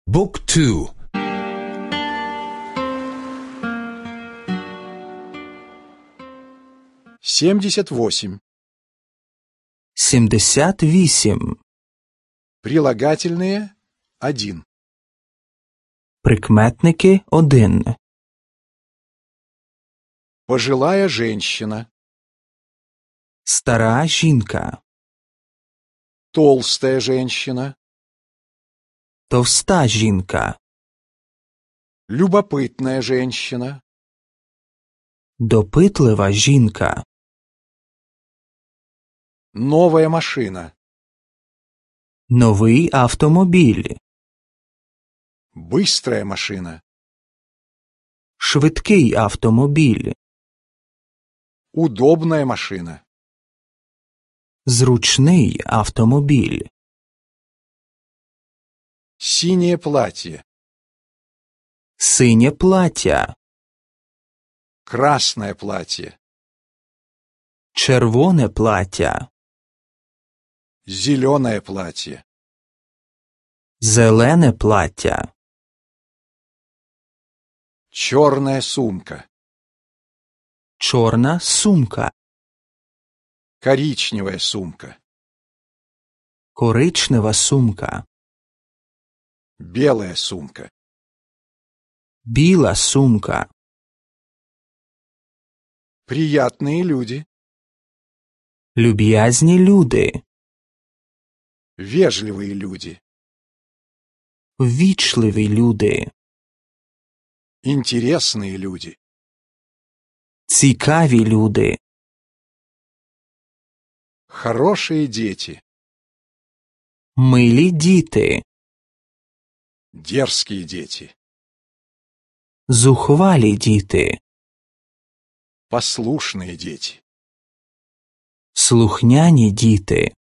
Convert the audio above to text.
บุ๊กทู семьдесят восемь 78. Прилагательные один. Прикметники 1. Пожилая женщина, Стара жінка. толстая женщина, Товста жінка. любопытная женщина, Допитлива жінка. новая машина, Новий автомобіль. быстрая машина, Швидкий автомобіль. удобная машина, Зручний автомобіль. синее платье, Синє плаття. красное платье, Червоне плаття. зеленое платье, Зелене плаття. черная сумка, Чорна сумка. коричневая сумка, Коричнева сумка. белая сумка, Біла сумка. приятные люди, Люб'язні люди. вежливые люди, Ввічливі люди. интересные люди, Цікаві люди. хорошие дети, Милі діти. дерзкие дети, Зухвалі діти. послушные дети. Слухняні діти.